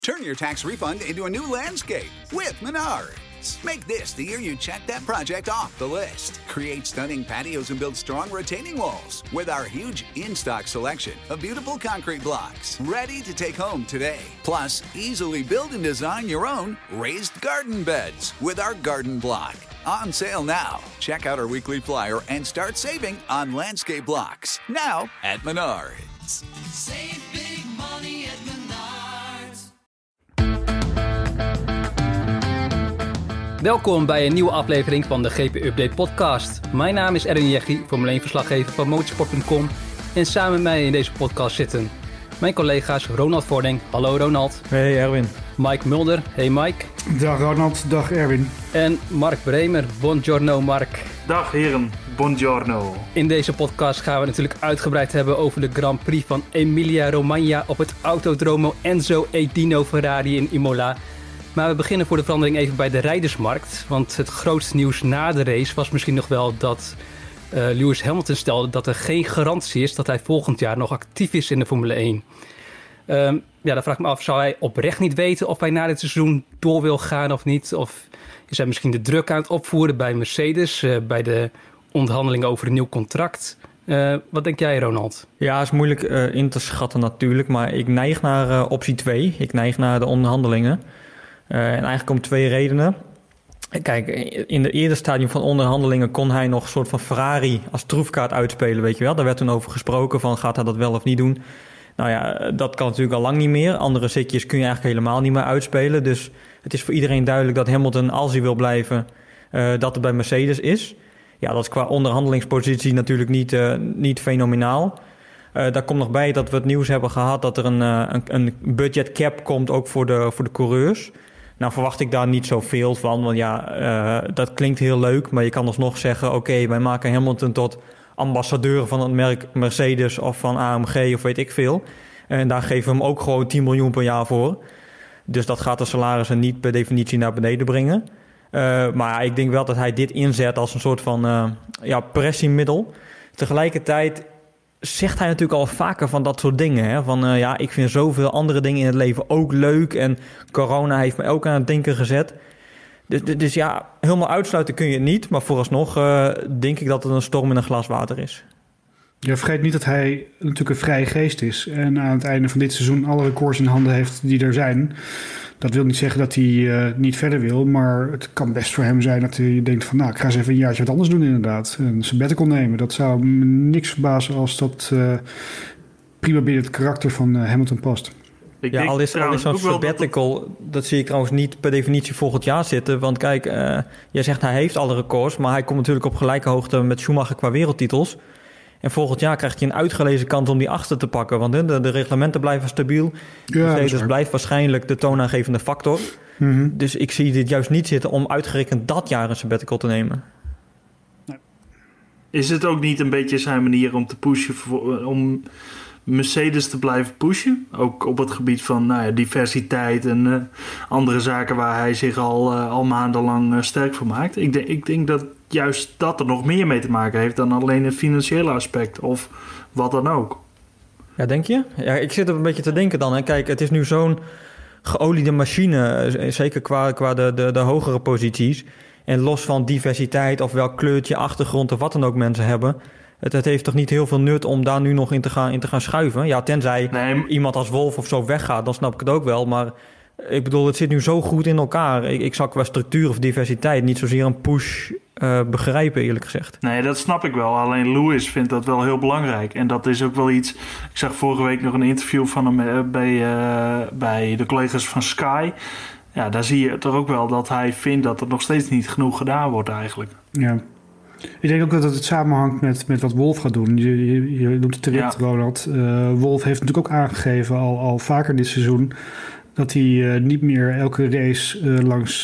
Turn your tax refund into a new landscape with Menards. Make this the year you check that project off the list. Create stunning patios and build strong retaining walls with our huge in-stock selection of beautiful concrete blocks ready to take home today. Plus, easily build and design your own raised garden beds with our garden block. On sale now. Check out our weekly flyer and start saving on landscape blocks. Now at Menards. Save big money at Menards. Welkom bij een nieuwe aflevering van de GP Update podcast. Mijn naam is Erwin Jeggi, Formule 1 verslaggever van motorsport.com. En samen met mij in deze podcast zitten mijn collega's Ronald Vording. Hallo Ronald. Hey Erwin. Mike Mulder. Hey Mike. Dag Ronald, dag Erwin. En Mark Bremer. Buongiorno Mark. Dag heren, buongiorno. In deze podcast gaan we natuurlijk uitgebreid hebben over de Grand Prix van Emilia-Romagna op het Autodromo Enzo Edino Ferrari in Imola. Maar we beginnen voor de verandering even bij de rijdersmarkt. Want het grootste nieuws na de race was misschien nog wel dat Lewis Hamilton stelde dat er geen garantie is dat hij volgend jaar nog actief is in de Formule 1. Dan vraag ik me af, zou hij oprecht niet weten of hij na dit seizoen door wil gaan of niet? Of is hij misschien de druk aan het opvoeren bij Mercedes, bij de onderhandelingen over een nieuw contract? Wat denk jij, Ronald? Ja, het is moeilijk in te schatten natuurlijk, maar ik neig naar optie 2. Ik neig naar de onderhandelingen. En eigenlijk om 2 redenen. Kijk, in het eerste stadium van onderhandelingen kon hij nog een soort van Ferrari als troefkaart uitspelen, weet je wel. Daar werd toen over gesproken van, gaat hij dat wel of niet doen? Nou ja, dat kan natuurlijk al lang niet meer. Andere zitjes kun je eigenlijk helemaal niet meer uitspelen. Dus het is voor iedereen duidelijk dat Hamilton, als hij wil blijven, dat het bij Mercedes is. Ja, dat is qua onderhandelingspositie natuurlijk niet fenomenaal. Daar komt nog bij dat we het nieuws hebben gehad dat er een budget cap komt ook voor de coureurs. Nou verwacht ik daar niet zoveel van, want ja, dat klinkt heel leuk. Maar je kan alsnog zeggen, oké, wij maken Hamilton tot ambassadeur van het merk Mercedes of van AMG of weet ik veel. En daar geven we hem ook gewoon 10 miljoen per jaar voor. Dus dat gaat de salarissen niet per definitie naar beneden brengen. Maar ik denk wel dat hij dit inzet als een soort van pressiemiddel. Tegelijkertijd zegt hij natuurlijk al vaker van dat soort dingen. Hè? Van ik vind zoveel andere dingen in het leven ook leuk. En corona heeft me ook aan het denken gezet. Dus ja, helemaal uitsluiten kun je het niet. Maar vooralsnog denk ik dat het een storm in een glas water is. Ja, vergeet niet dat hij natuurlijk een vrije geest is. En aan het einde van dit seizoen alle records in handen heeft die er zijn. Dat wil niet zeggen dat hij niet verder wil. Maar het kan best voor hem zijn dat hij denkt van, ik ga eens even een jaartje wat anders doen inderdaad. Een sabbatical nemen. Dat zou me niks verbazen als dat prima binnen het karakter van Hamilton past. Al is zo'n sabbatical, dat zie ik trouwens niet per definitie volgend jaar zitten. Want kijk, jij zegt hij heeft alle records, maar hij komt natuurlijk op gelijke hoogte met Schumacher qua wereldtitels. En volgend jaar krijgt hij een uitgelezen kans om die achter te pakken. Want de reglementen blijven stabiel. Mercedes blijft waarschijnlijk de toonaangevende factor. Mm-hmm. Dus ik zie dit juist niet zitten om uitgerekend dat jaar een sabbatical te nemen. Nee. Is het ook niet een beetje zijn manier om te pushen, om Mercedes te blijven pushen? Ook op het gebied van diversiteit en andere zaken waar hij zich al maandenlang sterk voor maakt. Ik denk dat juist dat er nog meer mee te maken heeft dan alleen het financiële aspect of wat dan ook. Ja, denk je? Ja, ik zit er een beetje te denken dan. Hè. Kijk, het is nu zo'n geoliede machine, zeker qua de hogere posities. En los van diversiteit of welk kleurtje, achtergrond of wat dan ook mensen hebben. Het heeft toch niet heel veel nut om daar nu nog in te gaan schuiven? Ja, tenzij iemand als Wolf of zo weggaat, dan snap ik het ook wel. Maar ik bedoel, het zit nu zo goed in elkaar. Ik zou qua structuur of diversiteit niet zozeer een push begrijpen, eerlijk gezegd. Nee, dat snap ik wel. Alleen Lewis vindt dat wel heel belangrijk. En dat is ook wel iets. Ik zag vorige week nog een interview van hem bij de collega's van Sky. Ja, daar zie je toch ook wel dat hij vindt dat er nog steeds niet genoeg gedaan wordt eigenlijk. Ja. Ik denk ook dat het samenhangt met wat Wolf gaat doen. Je noemt het terecht, Ronald. Wolf heeft natuurlijk ook aangegeven al vaker dit seizoen dat hij niet meer elke race langs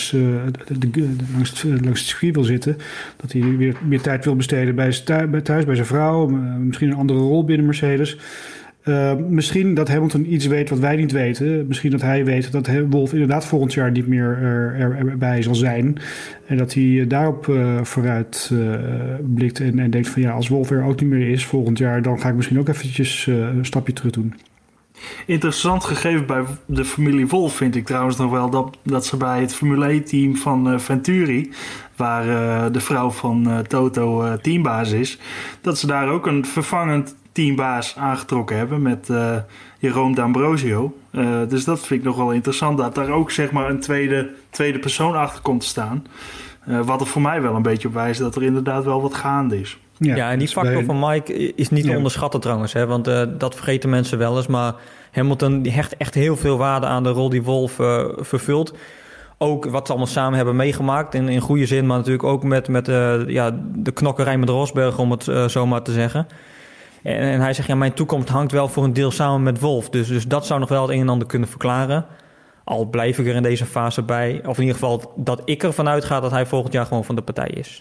het circuit wil zitten. Dat hij weer meer tijd wil besteden thuis bij zijn vrouw. Misschien een andere rol binnen Mercedes. Misschien dat Hamilton iets weet wat wij niet weten. Misschien dat hij weet dat Wolf inderdaad volgend jaar niet meer erbij zal zijn. En dat hij daarop vooruit blikt en denkt van als Wolf er ook niet meer is volgend jaar, dan ga ik misschien ook eventjes een stapje terug doen. interessant gegeven bij de familie Wolff vind ik trouwens nog wel dat ze bij het Formule E-team van Venturi, waar de vrouw van Toto teambaas is, dat ze daar ook een vervangend teambaas aangetrokken hebben met Jerome D'Ambrosio. Dus dat vind ik nog wel interessant, dat daar ook zeg maar een tweede persoon achter komt te staan. Wat er voor mij wel een beetje op wijst dat er inderdaad wel wat gaande is. Ja, en die factor van Mike is niet te onderschatten trouwens. Hè? Want dat vergeten mensen wel eens. Maar Hamilton die hecht echt heel veel waarde aan de rol die Wolff vervult. Ook wat ze allemaal samen hebben meegemaakt. In goede zin, maar natuurlijk ook met de knokkerij met Rosberg, om het zo maar te zeggen. En hij zegt, mijn toekomst hangt wel voor een deel samen met Wolff. Dus dat zou nog wel het een en ander kunnen verklaren. Al blijf ik er in deze fase bij. Of in ieder geval dat ik ervan uitga dat hij volgend jaar gewoon van de partij is.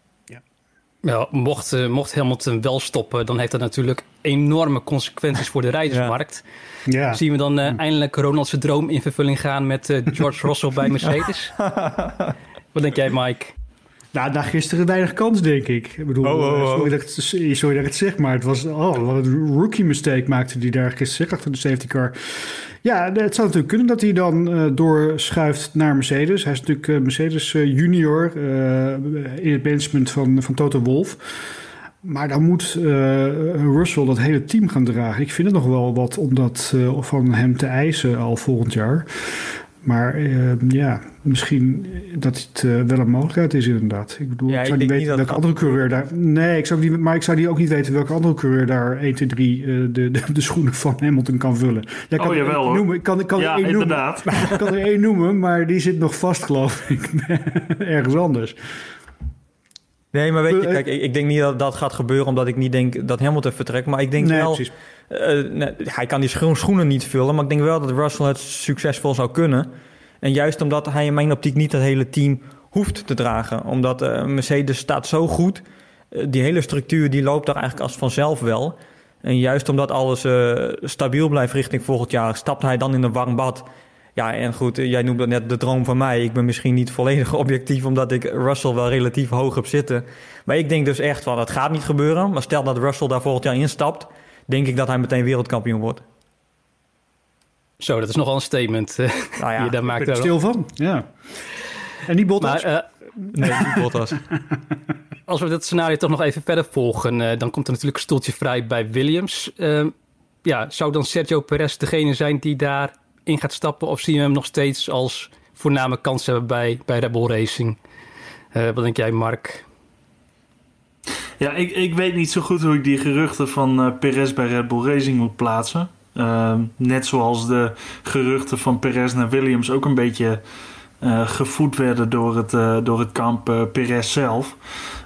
Ja, mocht Hamilton wel stoppen, dan heeft dat natuurlijk enorme consequenties voor de rijdersmarkt. Ja. Zien we dan eindelijk Ronald's droom in vervulling gaan met George Russell bij Mercedes? Wat denk jij, Mike? Nou, na gisteren weinig kans, denk ik. Ik bedoel, sorry dat ik het zeg, maar het was wat een rookie mistake maakte die daar gisteren achter de safety car. Ja, het zou natuurlijk kunnen dat hij dan doorschuift naar Mercedes. Hij is natuurlijk Mercedes junior in het management van Toto Wolff. Maar dan moet Russell dat hele team gaan dragen. Ik vind het nog wel wat om dat van hem te eisen al volgend jaar. Maar misschien dat het wel een mogelijkheid is inderdaad. Ik bedoel, ik zou niet weten welke andere coureur daar... Nee, ik zou die ook niet weten welke andere coureur daar 1, 2, 3 de schoenen van Hamilton kan vullen. Ja, kan jawel hoor. Ik kan ja, er inderdaad. Ik kan er één noemen, maar die zit nog vast, geloof ik, ergens anders. Nee, maar weet je, kijk, ik denk niet dat dat gaat gebeuren omdat ik niet denk dat Hamilton vertrekt. Maar ik denk wel, hij kan die schoenen niet vullen, maar ik denk wel dat Russell het succesvol zou kunnen. En juist omdat hij in mijn optiek niet het hele team hoeft te dragen. Omdat Mercedes staat zo goed, die hele structuur die loopt daar eigenlijk als vanzelf wel. En juist omdat alles stabiel blijft richting volgend jaar, stapt hij dan in een warm bad. Ja, en goed, jij noemde net de droom van mij. Ik ben misschien niet volledig objectief, omdat ik Russell wel relatief hoog heb zitten. Maar ik denk dus echt van, het gaat niet gebeuren. Maar stel dat Russell daar volgend jaar instapt, denk ik dat hij meteen wereldkampioen wordt. Zo, dat is nogal een statement. Je daar maakt ik ben er stil van, ja. En die Bottas? Nee, die Bottas. Als we dat scenario toch nog even verder volgen, dan komt er natuurlijk een stoeltje vrij bij Williams. Zou dan Sergio Perez degene zijn die daar in gaat stappen, of zien we hem nog steeds als voorname kans hebben bij Red Bull Racing? Wat denk jij, Mark? Ja, ik weet niet zo goed hoe ik die geruchten van Perez bij Red Bull Racing moet plaatsen. Net zoals de geruchten van Perez naar Williams ook een beetje gevoed werden door het kamp Perez zelf.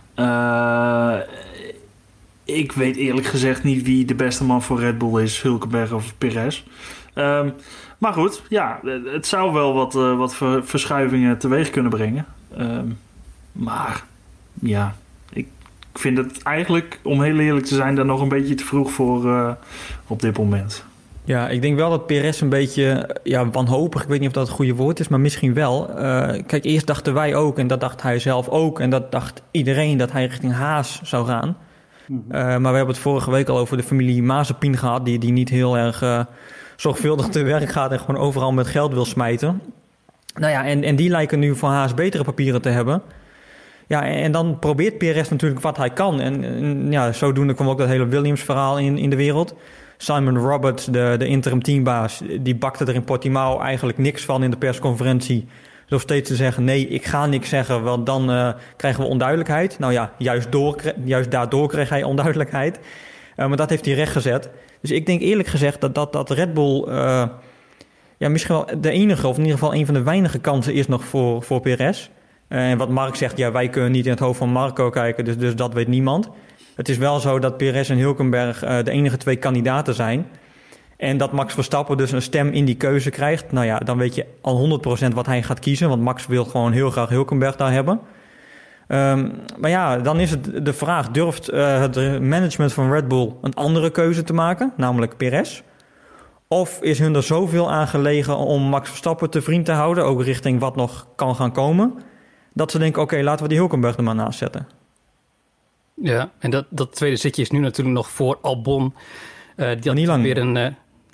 Ik weet eerlijk gezegd niet wie de beste man voor Red Bull is, Hülkenberg of Perez. Maar goed, ja, het zou wel wat verschuivingen teweeg kunnen brengen. Maar ja, ik vind het eigenlijk, om heel eerlijk te zijn, daar nog een beetje te vroeg voor op dit moment. Ja, ik denk wel dat Perez een beetje wanhopig, ik weet niet of dat het goede woord is, maar misschien wel. Kijk, eerst dachten wij ook, en dat dacht hij zelf ook, en dat dacht iedereen, dat hij richting Haas zou gaan. Maar we hebben het vorige week al over de familie Mazepin gehad, die niet heel erg zorgvuldig te werk gaat en gewoon overal met geld wil smijten. Nou ja, en die lijken nu van Haas betere papieren te hebben. Ja, en dan probeert Perez natuurlijk wat hij kan. En zodoende kwam ook dat hele Williams-verhaal in de wereld. Simon Roberts, de interim teambaas, die bakte er in Portimao eigenlijk niks van in de persconferentie. Door steeds te zeggen, nee, ik ga niks zeggen, want dan krijgen we onduidelijkheid. Nou ja, juist daardoor kreeg hij onduidelijkheid. Maar dat heeft hij rechtgezet. Dus ik denk eerlijk gezegd dat Red Bull misschien wel de enige, of in ieder geval een van de weinige kansen is nog voor Perez. En wat Mark zegt, wij kunnen niet in het hoofd van Marco kijken, dus dat weet niemand. Het is wel zo dat Perez en Hülkenberg de enige 2 kandidaten zijn. En dat Max Verstappen dus een stem in die keuze krijgt. Nou ja, dan weet je al 100% wat hij gaat kiezen, want Max wil gewoon heel graag Hülkenberg daar hebben. Maar ja, dan is het de vraag, durft het management van Red Bull een andere keuze te maken, namelijk Perez? Of is hun er zoveel aan gelegen om Max Verstappen te vriend te houden, ook richting wat nog kan gaan komen, dat ze denken, oké, laten we die Hülkenberg er maar naast zetten. Ja, en dat tweede zitje is nu natuurlijk nog voor Albon. Die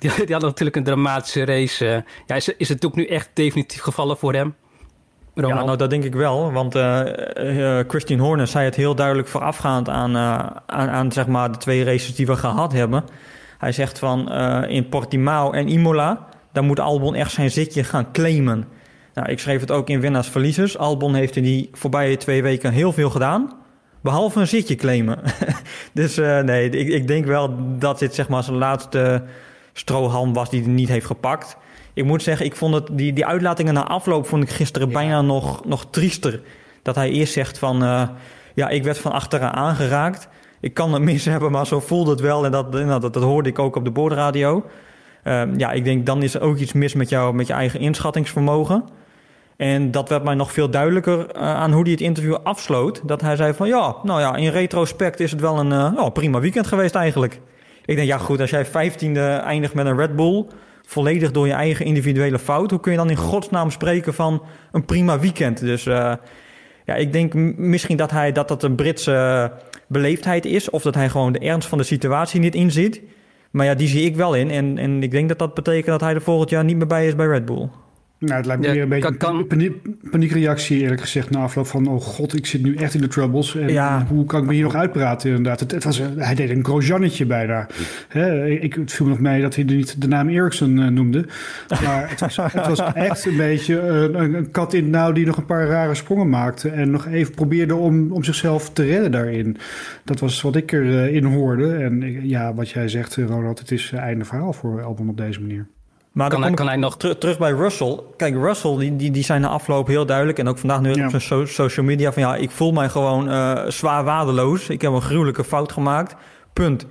die had natuurlijk een dramatische race. Is het ook nu echt definitief gevallen voor hem? Ronald? Ja, nou dat denk ik wel. Want Christian Horner zei het heel duidelijk voorafgaand aan zeg maar de 2 races die we gehad hebben. Hij zegt van in Portimao en Imola, daar moet Albon echt zijn zitje gaan claimen. Nou, ik schreef het ook in winnaars-verliezers. Albon heeft in die voorbije 2 weken heel veel gedaan, behalve een zitje claimen. Dus nee, ik denk wel dat dit zeg maar zijn laatste strohalm was die hij niet heeft gepakt. Ik moet zeggen, ik vond het die uitlatingen na afloop vond ik gisteren bijna nog triester. Dat hij eerst zegt van, ik werd van achteren aangeraakt. Ik kan het mis hebben, maar zo voelde het wel. En dat hoorde ik ook op de boordradio. Ik denk, dan is er ook iets mis met je eigen inschattingsvermogen. En dat werd mij nog veel duidelijker aan hoe hij het interview afsloot. Dat hij zei van, in retrospect is het wel een prima weekend geweest eigenlijk. Ik denk, goed, als jij 15e eindigt met een Red Bull, volledig door je eigen individuele fout, hoe kun je dan in godsnaam spreken van een prima weekend? Dus ik denk misschien dat een Britse beleefdheid is, of dat hij gewoon de ernst van de situatie niet inziet. Maar ja, die zie ik wel in. En ik denk dat betekent dat hij er volgend jaar niet meer bij is bij Red Bull. Nou, het lijkt me weer een beetje een paniekreactie, eerlijk gezegd, na afloop van, oh god, ik zit nu echt in de troubles. En hoe kan ik me hier nog uitpraten, inderdaad? Hij deed een Grosjeannetje bijna. Het viel me nog mee dat hij niet de naam Ericsson noemde. Maar het was echt een beetje een kat in het nauw die nog een paar rare sprongen maakte en nog even probeerde om zichzelf te redden daarin. Dat was wat ik erin hoorde. En wat jij zegt, Ronald, het is einde verhaal voor Albon op deze manier. Maar kan hij nog terug bij Russell. Kijk, Russell die zijn na afloop heel duidelijk. En ook vandaag nu op zijn social media van ik voel mij gewoon zwaar waardeloos. Ik heb een gruwelijke fout gemaakt. Punt.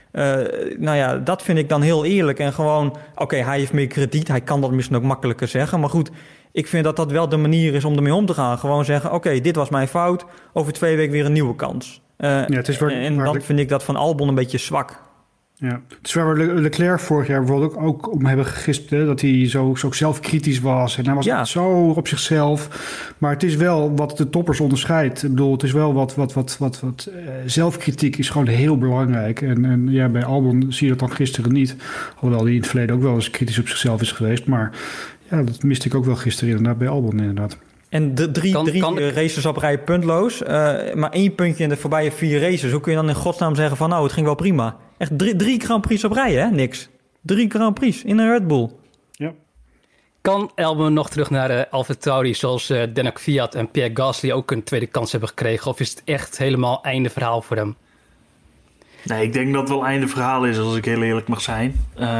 Dat vind ik dan heel eerlijk. En gewoon, hij heeft meer krediet. Hij kan dat misschien ook makkelijker zeggen. Maar goed, ik vind dat wel de manier is om ermee om te gaan. Gewoon zeggen, dit was mijn fout. Over 2 weken weer een nieuwe kans. Dan vind ik dat van Albon een beetje zwak. Ja, het is waar Leclerc vorig jaar bijvoorbeeld ook om hebben gegispt, dat hij zo zelfkritisch was. En hij was zo op zichzelf. Maar het is wel wat de toppers onderscheidt. Ik bedoel, het is wel wat zelfkritiek is gewoon heel belangrijk. En bij Albon zie je dat dan gisteren niet. Hoewel hij in het verleden ook wel eens kritisch op zichzelf is geweest. Maar dat miste ik ook wel gisteren inderdaad bij Albon inderdaad. En de drie races op rij puntloos. Maar 1 puntje in de voorbije 4 races. Hoe kun je dan in godsnaam zeggen van het ging wel prima? Echt 3 Grand Prix op rij, hè? Niks. 3 Grand Prix in een Red Bull. Ja. Kan Albon nog terug naar AlphaTauri zoals Danik Kvyat en Pierre Gasly ook een tweede kans hebben gekregen? Of is het echt helemaal einde verhaal voor hem? Nee, ik denk dat het wel einde verhaal is, als ik heel eerlijk mag zijn.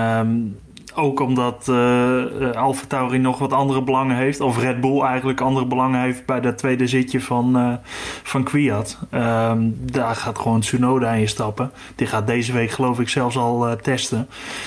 Ook omdat AlphaTauri nog wat andere belangen heeft. Of Red Bull eigenlijk andere belangen heeft bij dat tweede zitje van Kvyat. Daar gaat gewoon Tsunoda in stappen. Die gaat deze week geloof ik zelfs al testen.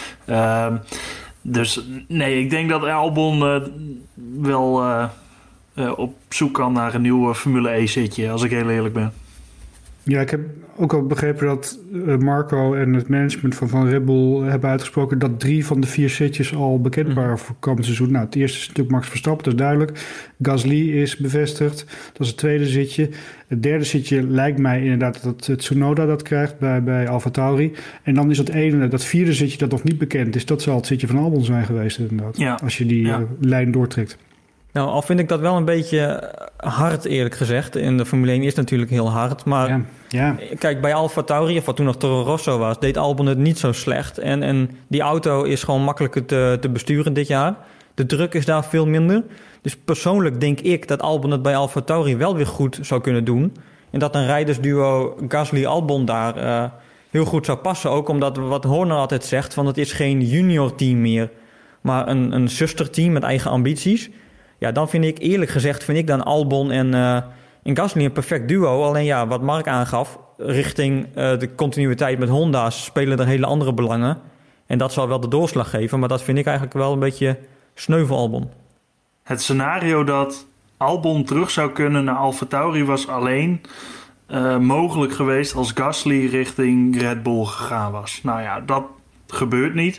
Dus nee, ik denk dat Albon wel op zoek kan naar een nieuw Formule E zitje. Als ik heel eerlijk ben. Ja, ik heb ook al begrepen dat Marco en het management van Red Bull hebben uitgesproken dat 3 van de 4 zitjes al bekend waren voor komend seizoen. Nou, het eerste is natuurlijk Max Verstappen, dat is duidelijk. Gasly is bevestigd, dat is het tweede zitje. Het derde zitje lijkt mij inderdaad dat Tsunoda dat krijgt bij AlphaTauri. En dan is dat vierde zitje dat nog niet bekend is, dat zal het zitje van Albon zijn geweest inderdaad. Ja. Als je die lijn doortrekt. Nou, al vind ik dat wel een beetje hard, eerlijk gezegd. In de Formule 1 is het natuurlijk heel hard. Maar kijk, bij AlphaTauri, of wat toen nog Toro Rosso was, deed Albon het niet zo slecht. En die auto is gewoon makkelijker te besturen dit jaar. De druk is daar veel minder. Dus persoonlijk denk ik dat Albon het bij AlphaTauri wel weer goed zou kunnen doen. En dat een rijdersduo Gasly-Albon daar heel goed zou passen. Ook omdat wat Horner altijd zegt, van het is geen junior team meer, maar een zusterteam met eigen ambities. Ja, dan vind ik eerlijk gezegd dan Albon en Gasly een perfect duo. Alleen wat Mark aangaf, richting de continuïteit met Honda's spelen er hele andere belangen. En dat zal wel de doorslag geven, maar dat vind ik eigenlijk wel een beetje sneu voor Albon. Het scenario dat Albon terug zou kunnen naar AlphaTauri was alleen mogelijk geweest als Gasly richting Red Bull gegaan was. Nou ja, dat gebeurt niet.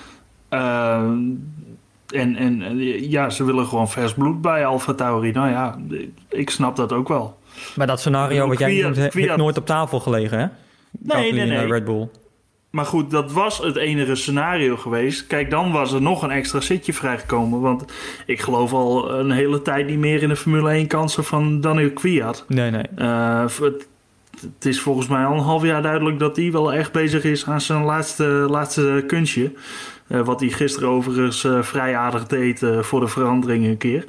Ze willen gewoon vers bloed bij AlphaTauri. Nou ja, ik snap dat ook wel. Maar dat scenario wat jij noemt, heeft nooit op tafel gelegen, hè? Nee. Red Bull. Maar goed, dat was het enige scenario geweest. Kijk, dan was er nog een extra zitje vrijgekomen. Want ik geloof al een hele tijd niet meer in de Formule 1 kansen van Daniel Kvyat. Nee. Het is volgens mij al een half jaar duidelijk dat hij wel echt bezig is aan zijn laatste kunstje. Wat hij gisteren overigens vrij aardig deed voor de verandering een keer.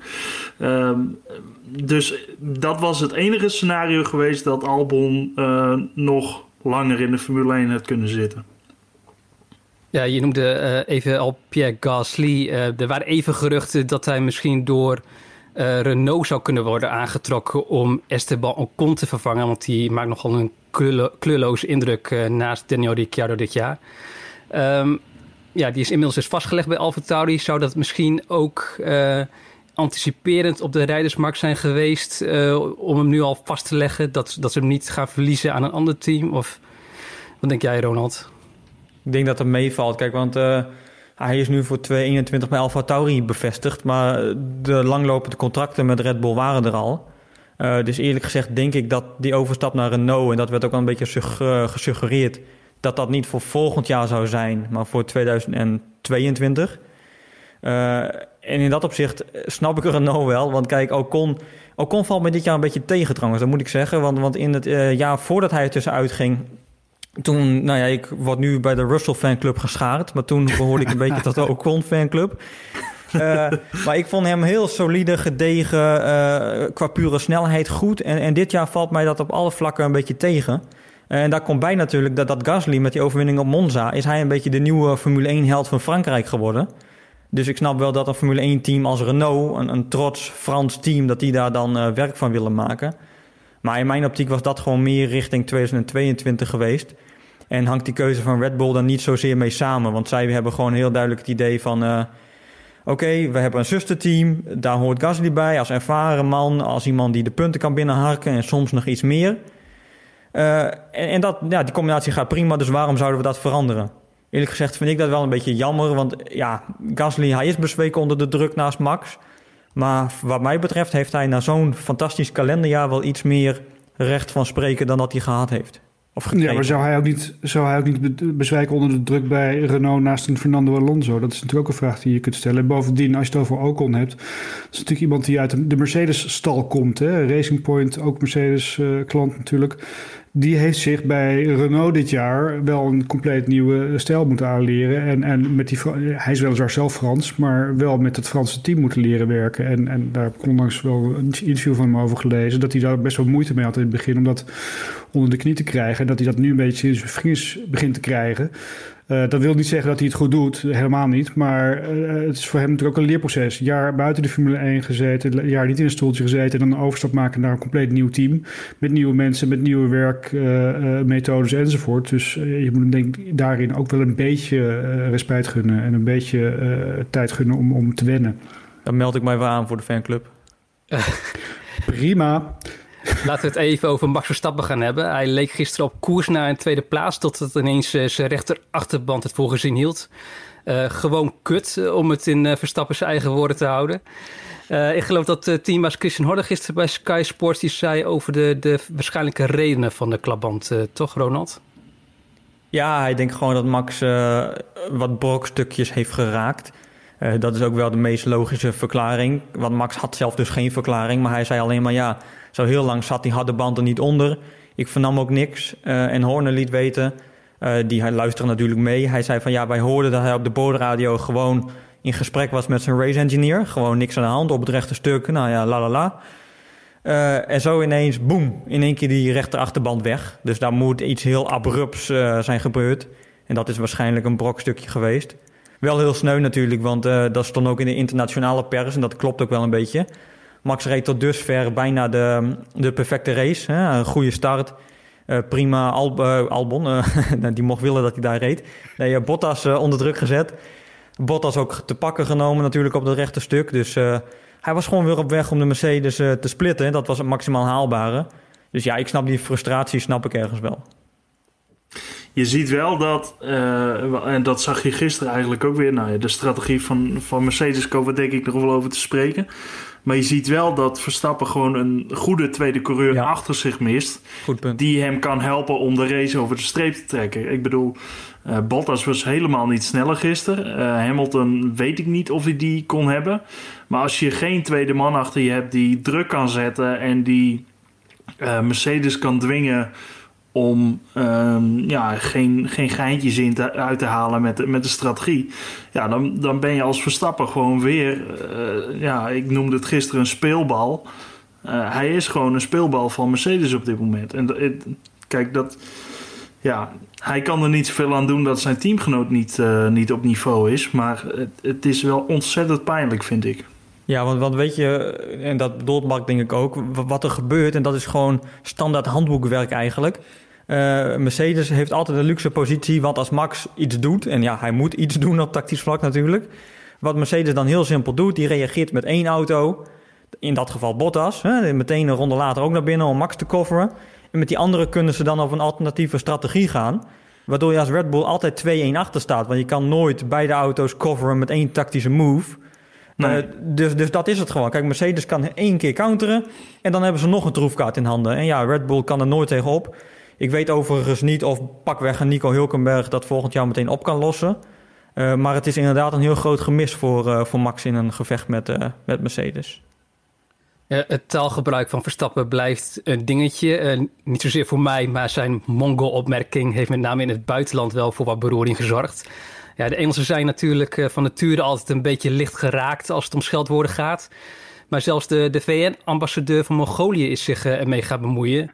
Dus dat was het enige scenario geweest dat Albon nog langer in de Formule 1 had kunnen zitten. Ja, je noemde even al Pierre Gasly. Er waren even geruchten dat hij misschien door Renault zou kunnen worden aangetrokken om Esteban Ocon te vervangen. Want die maakt nogal een kleurloze indruk naast Daniel Ricciardo dit jaar. Die is inmiddels dus vastgelegd bij AlphaTauri. Zou dat misschien ook anticiperend op de rijdersmarkt zijn geweest om hem nu al vast te leggen? Dat ze hem niet gaan verliezen aan een ander team? Of wat denk jij, Ronald? Ik denk dat het meevalt. Kijk, want hij is nu voor 2021 bij AlphaTauri bevestigd. Maar de langlopende contracten met Red Bull waren er al. Dus eerlijk gezegd denk ik dat die overstap naar Renault, en dat werd ook al een beetje gesuggereerd, dat niet voor volgend jaar zou zijn, maar voor 2022. En in dat opzicht snap ik Renault wel. Want kijk, Ocon valt me dit jaar een beetje tegen trouwens, dat moet ik zeggen. Want in het jaar voordat hij er tussenuit ging, toen, ik word nu bij de Russell fanclub geschaard, maar toen behoorde ik een beetje tot de Ocon fanclub. Maar ik vond hem heel solide, gedegen, qua pure snelheid goed. En dit jaar valt mij dat op alle vlakken een beetje tegen. En daar komt bij natuurlijk dat Gasly met die overwinning op Monza, is hij een beetje de nieuwe Formule 1 held van Frankrijk geworden. Dus ik snap wel dat een Formule 1 team als Renault, een trots Frans team, dat die daar dan werk van willen maken. Maar in mijn optiek was dat gewoon meer richting 2022 geweest. En hangt die keuze van Red Bull dan niet zozeer mee samen. Want zij hebben gewoon heel duidelijk het idee van oké, we hebben een zusterteam, daar hoort Gasly bij als ervaren man, als iemand die de punten kan binnenharken en soms nog iets meer. Die combinatie gaat prima, dus waarom zouden we dat veranderen? Eerlijk gezegd vind ik dat wel een beetje jammer, want Gasly, hij is bezweken onder de druk naast Max. Maar wat mij betreft heeft hij na zo'n fantastisch kalenderjaar wel iets meer recht van spreken dan dat hij gehad heeft. Ja, maar zou hij ook niet bezwijken onder de druk bij Renault naast een Fernando Alonso? Dat is natuurlijk ook een vraag die je kunt stellen. En bovendien, als je het over Ocon hebt, dat is natuurlijk iemand die uit de Mercedes-stal komt. Hè? Racing Point, ook Mercedes-klant natuurlijk. Die heeft zich bij Renault dit jaar wel een compleet nieuwe stijl moeten aanleren. En met hij is weliswaar zelf Frans, maar wel met het Franse team moeten leren werken. En daar heb ik onlangs wel een interview van hem over gelezen, dat hij daar best wel moeite mee had in het begin om dat onder de knie te krijgen. En dat hij dat nu een beetje in zijn vingers begint te krijgen. Dat wil niet zeggen dat hij het goed doet, helemaal niet. Maar het is voor hem natuurlijk ook een leerproces. Een jaar buiten de Formule 1 gezeten, een jaar niet in een stoeltje gezeten en dan een overstap maken naar een compleet nieuw team. Met nieuwe mensen, met nieuwe werkmethodes enzovoort. Dus je moet hem denk ik daarin ook wel een beetje respect gunnen en een beetje tijd gunnen om te wennen. Dan meld ik mij wel aan voor de fanclub. Prima. Laten we het even over Max Verstappen gaan hebben. Hij leek gisteren op koers naar een tweede plaats, tot het ineens zijn rechterachterband het voor gezien hield. Gewoon kut, om het in Verstappen zijn eigen woorden te houden. Ik geloof dat teambaas Christian Horner gisteren bij Sky Sports die zei over de waarschijnlijke redenen van de klapband. Toch, Ronald? Ja, hij denkt gewoon dat Max wat brokstukjes heeft geraakt. Dat is ook wel de meest logische verklaring. Want Max had zelf dus geen verklaring, maar hij zei alleen maar zo heel lang zat die harde band er niet onder. Ik vernam ook niks. En Horner liet weten, hij luisterde natuurlijk mee. Hij zei van wij hoorden dat hij op de boordradio gewoon in gesprek was met zijn race engineer. Gewoon niks aan de hand op het rechte stuk. En zo ineens, boem, in één keer die rechterachterband weg. Dus daar moet iets heel abrupts zijn gebeurd. En dat is waarschijnlijk een brokstukje geweest. Wel heel sneu natuurlijk, want dat stond ook in de internationale pers. En dat klopt ook wel een beetje. Max reed tot dusver bijna de perfecte race. Hè? Een goede start. Prima Albon. Die mocht willen dat hij daar reed. Nee, Bottas onder druk gezet. Bottas ook te pakken genomen natuurlijk op het rechte stuk. Dus hij was gewoon weer op weg om de Mercedes te splitten. Dat was het maximaal haalbare. Dus ik snap die frustratie, snap ik ergens wel. je ziet wel dat, en dat zag je gisteren eigenlijk ook weer, nou ja, de strategie van Mercedes komen we denk ik nog wel over te spreken. Maar je ziet wel dat Verstappen gewoon een goede tweede coureur achter zich mist. Goed punt. Die hem kan helpen om de race over de streep te trekken. Ik bedoel, Bottas was helemaal niet sneller gisteren. Hamilton weet ik niet of hij die kon hebben. Maar als je geen tweede man achter je hebt die druk kan zetten en die Mercedes kan dwingen om geen geintjes uit te halen met de strategie. Ja, dan ben je als Verstappen gewoon weer... ik noemde het gisteren een speelbal. Hij is gewoon een speelbal van Mercedes op dit moment. En kijk, hij kan er niet zoveel aan doen dat zijn teamgenoot niet op niveau is. Maar het is wel ontzettend pijnlijk, vind ik. Ja, want weet je, en dat bedoelt Mark denk ik ook, wat er gebeurt, en dat is gewoon standaard handboekwerk eigenlijk. Mercedes heeft altijd een luxe positie, want als Max iets doet, en ja, hij moet iets doen op tactisch vlak natuurlijk. Wat Mercedes dan heel simpel doet, die reageert met één auto, in dat geval Bottas, meteen een ronde later ook naar binnen om Max te coveren. En met die andere kunnen ze dan op een alternatieve strategie gaan, waardoor je als Red Bull altijd 2-1 achter staat, want je kan nooit beide auto's coveren met één tactische move. Nee. Dus dat is het gewoon. Kijk, Mercedes kan 1 keer counteren en dan hebben ze nog een troefkaart in handen. En ja, Red Bull kan er nooit tegenop. Ik weet overigens niet of pakweg een Nico Hülkenberg dat volgend jaar meteen op kan lossen. Maar het is inderdaad een heel groot gemis voor Max in een gevecht met Mercedes. Het taalgebruik van Verstappen blijft een dingetje. Niet zozeer voor mij, maar zijn Mongo-opmerking heeft met name in het buitenland wel voor wat beroering gezorgd. Ja, de Engelsen zijn natuurlijk van nature altijd een beetje licht geraakt als het om scheldwoorden gaat. Maar zelfs de VN-ambassadeur van Mongolië is zich ermee gaan bemoeien.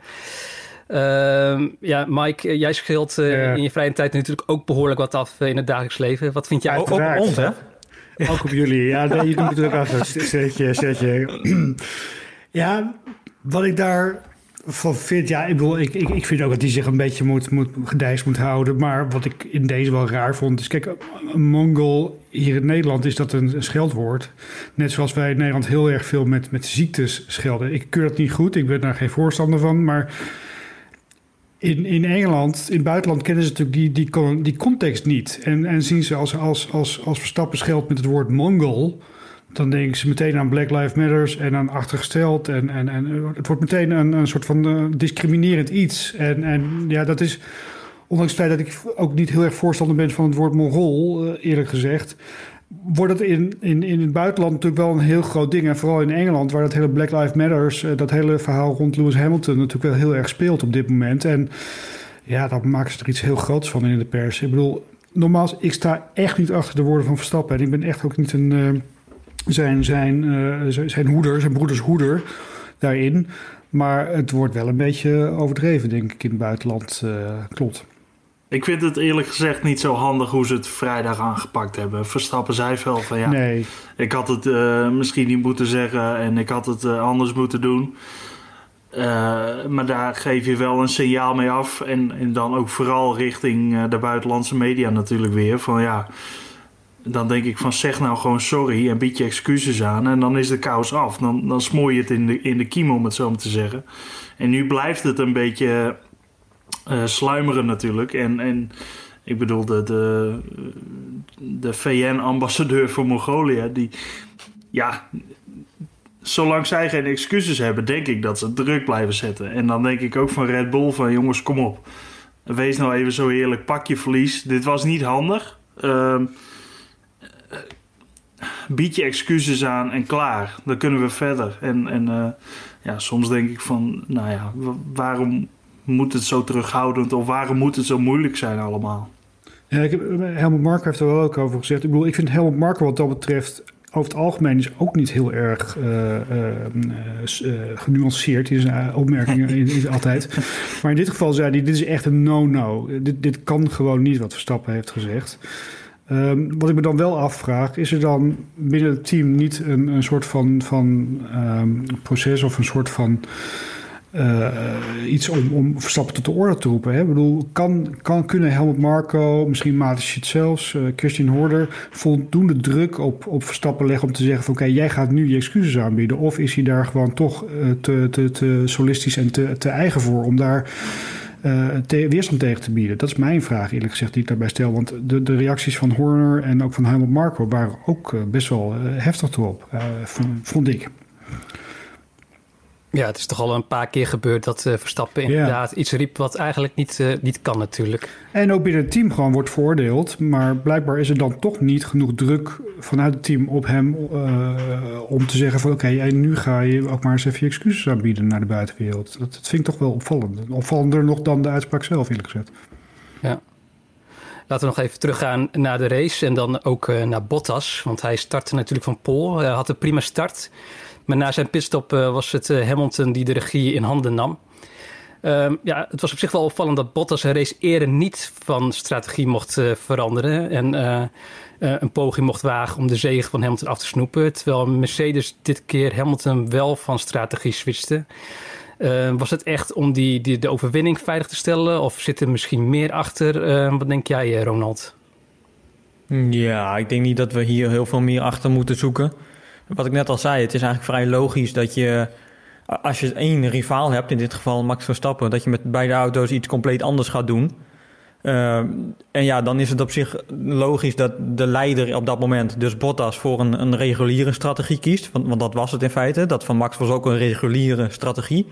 Mike, jij scheelt in je vrije tijd natuurlijk ook behoorlijk wat af in het dagelijks leven. Wat vind jij ook op ons, hè? Ook op jullie. Ja, nee, je doet het ook af. Zetje. Ja, wat ik daar van vind, ja, ik bedoel, ik vind ook dat hij zich een beetje gedijst moet houden. Maar wat ik in deze wel raar vond, is kijk, een Mongol hier in Nederland is dat een scheldwoord. Net zoals wij in Nederland heel erg veel met ziektes schelden. Ik keur dat niet goed, ik ben daar geen voorstander van, maar in Engeland, in het buitenland kennen ze natuurlijk die context niet. En zien ze als Verstappen scheldt met het woord Mongol, dan denken ze meteen aan Black Lives Matters en aan achtergesteld. En het wordt meteen een soort van discriminerend iets. En ja, dat is, ondanks het feit dat ik ook niet heel erg voorstander ben van het woord Mongool, eerlijk gezegd, wordt het in het buitenland natuurlijk wel een heel groot ding. En vooral in Engeland, waar dat hele Black Lives Matters, dat hele verhaal rond Lewis Hamilton natuurlijk wel heel erg speelt op dit moment. En ja, dan maken ze er iets heel groots van in de pers. Ik bedoel, nogmaals, ik sta echt niet achter de woorden van Verstappen. En ik ben echt ook niet zijn hoeder, zijn broeders hoeder daarin. Maar het wordt wel een beetje overdreven, denk ik, in het buitenland. Klopt. Ik vind het eerlijk gezegd niet zo handig hoe ze het vrijdag aangepakt hebben. Verstappen zei wel van ja, nee. Ik had het misschien niet moeten zeggen en ik had het anders moeten doen. Maar daar geef je wel een signaal mee af. En dan ook vooral richting de buitenlandse media natuurlijk weer. Van ja, dan denk ik van zeg nou gewoon sorry en bied je excuses aan. En dan is de kous af. Dan smoor je het in de kiem, om het zo maar te zeggen. En nu blijft het een beetje sluimeren natuurlijk. En ik bedoel, de VN-ambassadeur voor Mongolië, die, ja, zolang zij geen excuses hebben, denk ik dat ze druk blijven zetten. En dan denk ik ook van Red Bull van jongens, kom op. Wees nou even zo eerlijk, pak je verlies. Dit was niet handig. Bied je excuses aan en klaar. Dan kunnen we verder. En soms denk ik van, nou ja, waarom moet het zo terughoudend of waarom moet het zo moeilijk zijn allemaal? Ja, Helmut Marko heeft er wel ook over gezegd. Ik vind Helmut Marko wat dat betreft over het algemeen is ook niet heel erg genuanceerd in zijn opmerkingen altijd. Maar in dit geval zei hij, dit is echt een no-no. Dit kan gewoon niet wat Verstappen heeft gezegd. Wat ik me dan wel afvraag, is er dan binnen het team niet een soort van proces of een soort van iets om Verstappen tot de orde te roepen? Hè? Ik bedoel, kunnen Helmut Marko, misschien Mateschitz zelfs, Christian Horner, voldoende druk op Verstappen leggen om te zeggen van oké, jij gaat nu je excuses aanbieden? Of is hij daar gewoon toch te solistisch en te eigen voor om daar weerstand tegen te bieden? Dat is mijn vraag, eerlijk gezegd, die ik daarbij stel. Want de reacties van Horner en ook van Helmut Marko waren ook best wel heftig erop, vond ik. Ja, het is toch al een paar keer gebeurd dat Verstappen inderdaad iets riep wat eigenlijk niet kan natuurlijk. En ook binnen het team gewoon wordt veroordeeld. Maar blijkbaar is er dan toch niet genoeg druk vanuit het team op hem om te zeggen van oké, nu ga je ook maar eens even je excuses aanbieden naar de buitenwereld. Dat vind ik toch wel opvallend. Opvallender nog dan de uitspraak zelf, eerlijk gezegd. Ja. Laten we nog even teruggaan naar de race en dan ook naar Bottas. Want hij startte natuurlijk van pole, had een prima start. Maar na zijn pitstop was het Hamilton die de regie in handen nam. Het was op zich wel opvallend dat Bottas een race eerder niet van strategie mocht veranderen. En een poging mocht wagen om de zege van Hamilton af te snoepen. Terwijl Mercedes dit keer Hamilton wel van strategie switchte. Was het echt om de overwinning veilig te stellen? Of zit er misschien meer achter? Wat denk jij, Ronald? Ja, ik denk niet dat we hier heel veel meer achter moeten zoeken. Wat ik net al zei, het is eigenlijk vrij logisch dat je, als je één rivaal hebt, in dit geval Max Verstappen, dat je met beide auto's iets compleet anders gaat doen. En ja, dan is het op zich logisch dat de leider op dat moment, dus Bottas, voor een reguliere strategie kiest. Want dat was het in feite. Dat van Max was ook een reguliere strategie.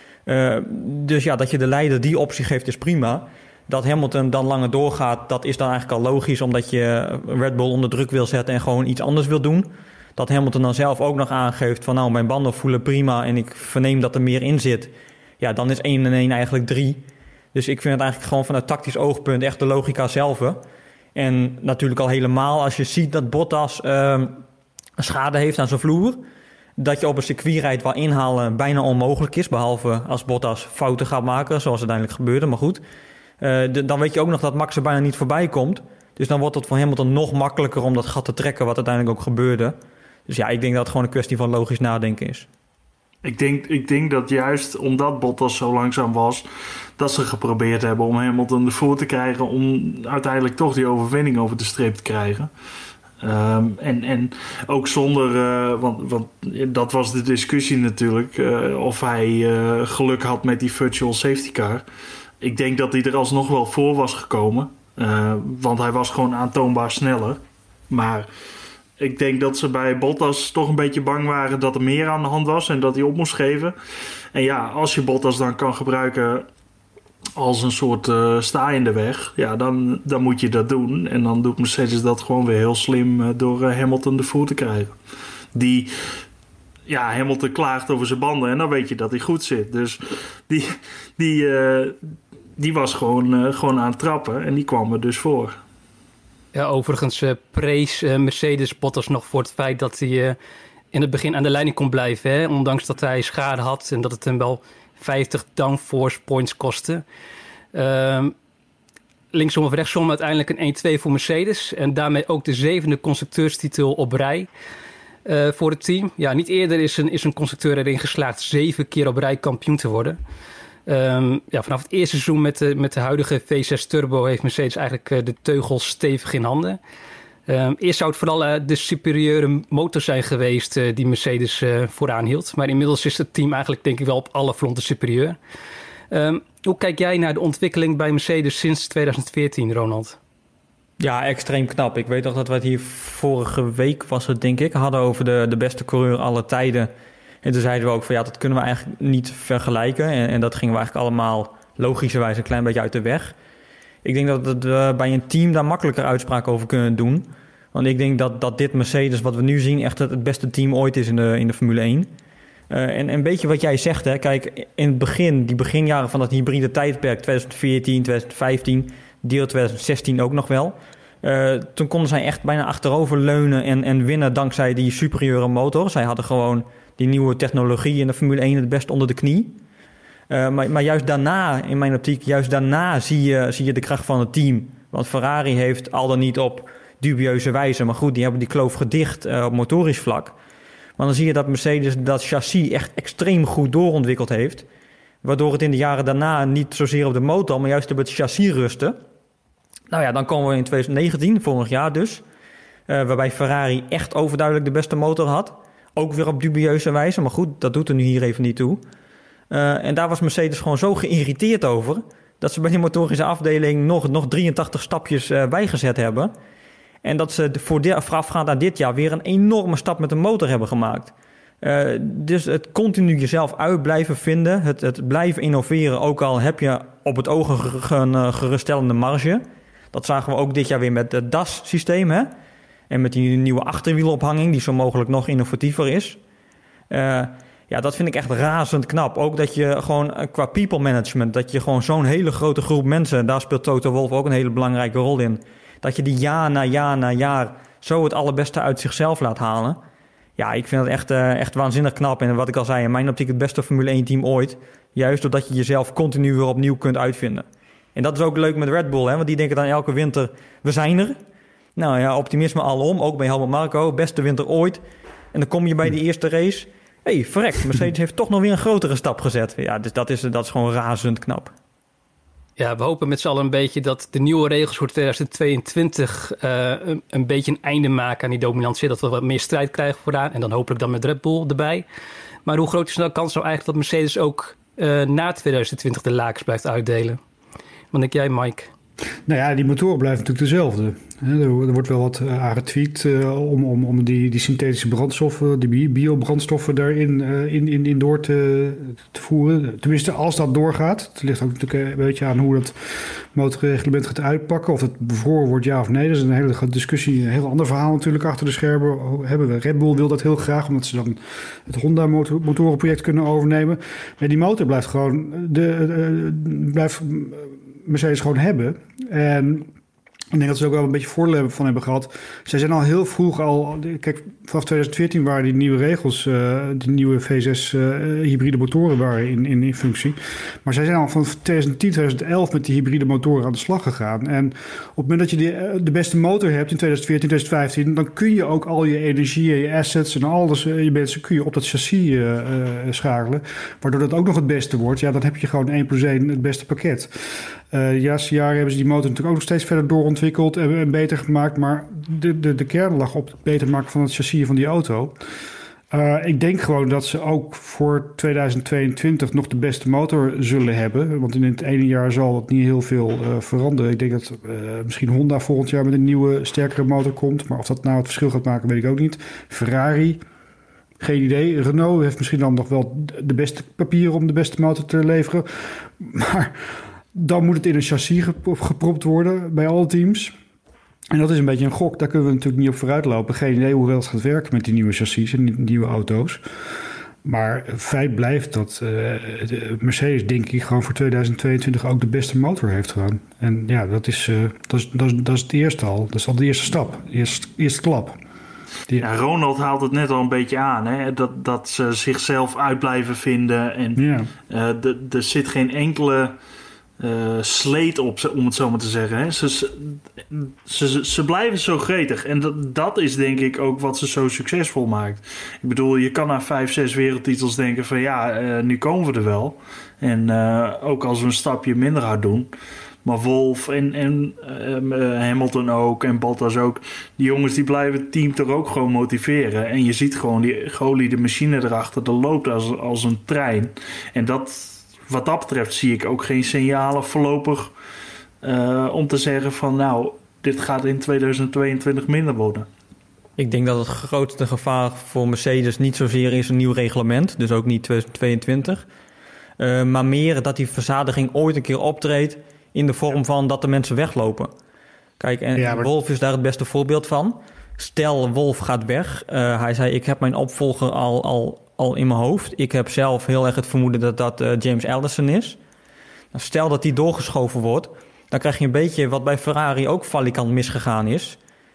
Dus ja, dat je de leider die optie geeft is prima. Dat Hamilton dan langer doorgaat, dat is dan eigenlijk al logisch, omdat je Red Bull onder druk wil zetten en gewoon iets anders wil doen. Dat Hamilton dan zelf ook nog aangeeft van nou, mijn banden voelen prima en ik verneem dat er meer in zit. Ja, dan is 1 en 1 eigenlijk 3. Dus ik vind het eigenlijk gewoon vanuit tactisch oogpunt echt de logica zelf. En natuurlijk al helemaal als je ziet dat Bottas een schade heeft aan zijn vloer. Dat je op een circuit rijdt waar inhalen bijna onmogelijk is. Behalve als Bottas fouten gaat maken, zoals uiteindelijk gebeurde. Maar goed, dan weet je ook nog dat Max er bijna niet voorbij komt. Dus dan wordt het voor Hamilton nog makkelijker om dat gat te trekken, wat uiteindelijk ook gebeurde. Dus ja, ik denk dat het gewoon een kwestie van logisch nadenken is. Ik denk dat juist omdat Bottas zo langzaam was, dat ze geprobeerd hebben om Hamilton ervoor te krijgen om uiteindelijk toch die overwinning over de streep te krijgen. En ook zonder, want dat was de discussie natuurlijk, of hij geluk had met die virtual safety car. Ik denk dat hij er alsnog wel voor was gekomen, want hij was gewoon aantoonbaar sneller. Maar ik denk dat ze bij Bottas toch een beetje bang waren dat er meer aan de hand was en dat hij op moest geven. En ja, als je Bottas dan kan gebruiken als een soort sta in de weg, ja, dan moet je dat doen. En dan doet Mercedes dat gewoon weer heel slim door Hamilton de voet te krijgen. Hamilton klaagt over zijn banden en dan weet je dat hij goed zit. Dus die was gewoon aan het trappen en die kwam er dus voor. Ja, overigens prees Mercedes Bottas nog voor het feit dat hij in het begin aan de leiding kon blijven. Hè? Ondanks dat hij schade had en dat het hem wel 50 downforce points kostte. Linksom of rechtsom uiteindelijk een 1-2 voor Mercedes. En daarmee ook de 7e constructeurstitel op rij voor het team. Ja, niet eerder is een constructeur erin geslaagd 7 keer op rij kampioen te worden. Vanaf het eerste seizoen met de huidige V6 Turbo heeft Mercedes eigenlijk de teugels stevig in handen. Eerst zou het vooral de superieure motor zijn geweest die Mercedes vooraan hield. Maar inmiddels is het team eigenlijk denk ik wel op alle fronten superieur. Hoe kijk jij naar de ontwikkeling bij Mercedes sinds 2014, Ronald? Ja, extreem knap. Ik weet nog dat we het hier vorige week was het denk ik hadden over de beste coureur aller tijden. En toen zeiden we ook van ja, dat kunnen we eigenlijk niet vergelijken. En dat gingen we eigenlijk allemaal logischerwijs een klein beetje uit de weg. Ik denk dat we bij een team daar makkelijker uitspraken over kunnen doen. Want ik denk dat dit Mercedes wat we nu zien echt het beste team ooit is in de Formule 1. En een beetje wat jij zegt, hè. Kijk, in het begin, die beginjaren van dat hybride tijdperk, 2014, 2015, deel 2016 ook nog wel. Toen konden zij echt bijna achterover leunen en winnen dankzij die superieure motor. Zij hadden gewoon die nieuwe technologie in de Formule 1 het best onder de knie. Maar juist daarna, in mijn optiek, zie je de kracht van het team. Want Ferrari heeft al dan niet op dubieuze wijze, maar goed, die hebben die kloof gedicht op motorisch vlak. Maar dan zie je dat Mercedes dat chassis echt extreem goed doorontwikkeld heeft. Waardoor het in de jaren daarna niet zozeer op de motor, maar juist op het chassis rustte. Nou ja, dan komen we in 2019, vorig jaar dus. Waarbij Ferrari echt overduidelijk de beste motor had. Ook weer op dubieuze wijze, maar goed, dat doet er nu hier even niet toe. En daar was Mercedes gewoon zo geïrriteerd over dat ze bij die motorische afdeling nog 83 stapjes bijgezet hebben. En dat ze voorafgaand aan dit jaar weer een enorme stap met de motor hebben gemaakt. Dus het continu jezelf uit blijven vinden, het blijven innoveren, ook al heb je op het oog een geruststellende marge. Dat zagen we ook dit jaar weer met het DAS-systeem, hè? En met die nieuwe achterwielophanging, die zo mogelijk nog innovatiever is. Dat vind ik echt razend knap. Ook dat je gewoon qua people management, dat je gewoon zo'n hele grote groep mensen, daar speelt Toto Wolff ook een hele belangrijke rol in, dat je die jaar na jaar zo het allerbeste uit zichzelf laat halen. Ja, ik vind het echt waanzinnig knap. En wat ik al zei, in mijn optiek het beste Formule 1 team ooit. Juist doordat je jezelf continu weer opnieuw kunt uitvinden. En dat is ook leuk met Red Bull, hè? Want die denken dan elke winter, we zijn er. Nou ja, optimisme alom, ook bij Helmut Marko, beste winter ooit. En dan kom je bij de eerste race. Verrekt, Mercedes heeft toch nog weer een grotere stap gezet. Ja, dus dat is gewoon razend knap. Ja, we hopen met z'n allen een beetje dat de nieuwe regels voor 2022 een beetje een einde maken aan die dominantie. Dat we wat meer strijd krijgen vooraan. En dan hopelijk dan met Red Bull erbij. Maar hoe groot is de kans nou eigenlijk dat Mercedes ook na 2020 de lakens blijft uitdelen? Wat denk jij, Mike? Nou ja, die motoren blijven natuurlijk dezelfde. Er wordt wel wat aangetweakt om die synthetische brandstoffen, die biobrandstoffen daarin in door te voeren. Tenminste, als dat doorgaat. Het ligt ook natuurlijk een beetje aan hoe dat motorreglement gaat uitpakken. Of het bevroren wordt, ja of nee. Dat is een hele discussie, een heel ander verhaal natuurlijk achter de schermen. Red Bull wil dat heel graag, omdat ze dan het Honda motorenproject kunnen overnemen. Maar die motor blijft gewoon blijft Mercedes gewoon hebben. En ik denk dat ze ook wel een beetje voordeel van hebben gehad. Zij zijn al heel vroeg kijk, vanaf 2014 waren die nieuwe regels, die nieuwe V6 hybride motoren waren in functie. Maar zij zijn al van 2010, 2011 met die hybride motoren aan de slag gegaan. En op het moment dat je de beste motor hebt in 2014, 2015, dan kun je ook al je energie, je assets en alles, je mensen kun je op dat chassis schakelen. Waardoor dat ook nog het beste wordt. Ja, dan heb je gewoon 1+1 het beste pakket. De laatste jaren hebben ze die motor natuurlijk ook nog steeds verder doorontwikkeld en beter gemaakt. Maar de kern lag op het beter maken van het chassis van die auto. Ik denk gewoon dat ze ook voor 2022 nog de beste motor zullen hebben. Want in het ene jaar zal het niet heel veel veranderen. Ik denk dat misschien Honda volgend jaar met een nieuwe, sterkere motor komt. Maar of dat nou het verschil gaat maken, weet ik ook niet. Ferrari, geen idee. Renault heeft misschien dan nog wel de beste papieren om de beste motor te leveren. Maar dan moet het in een chassis gepropt worden bij alle teams. En dat is een beetje een gok. Daar kunnen we natuurlijk niet op vooruit lopen. Geen idee hoe dat gaat werken met die nieuwe chassis en die nieuwe auto's. Maar feit blijft dat Mercedes, denk ik, gewoon voor 2022 ook de beste motor heeft gewoon. En ja, dat is het eerste al. Dat is al de eerste stap. De eerste klap. Ja, Ronald haalt het net al een beetje aan. Hè? Dat ze zichzelf uit blijven vinden. En ja. Er zit geen enkele sleet op, om het zo maar te zeggen. Hè? Ze blijven zo gretig. En dat is denk ik ook wat ze zo succesvol maakt. Ik bedoel, je kan na 5-6 wereldtitels denken van ja, nu komen we er wel. En ook als we een stapje minder hard doen. Maar Wolff en Hamilton ook en Bottas ook. Die jongens die blijven het team toch ook gewoon motiveren. En je ziet gewoon die geoliede machine erachter. Dat loopt als een trein. En wat dat betreft zie ik ook geen signalen voorlopig om te zeggen van nou, dit gaat in 2022 minder worden. Ik denk dat het grootste gevaar voor Mercedes niet zozeer is een nieuw reglement. Dus ook niet 2022. Maar meer dat die verzadiging ooit een keer optreedt in de vorm van dat de mensen weglopen. Kijk, en Wolff is daar het beste voorbeeld van. Stel, Wolff gaat weg. Hij zei, ik heb mijn opvolger al in mijn hoofd. Ik heb zelf heel erg het vermoeden dat James Allison is. Nou, stel dat die doorgeschoven wordt, dan krijg je een beetje wat bij Ferrari ook valikant misgegaan is.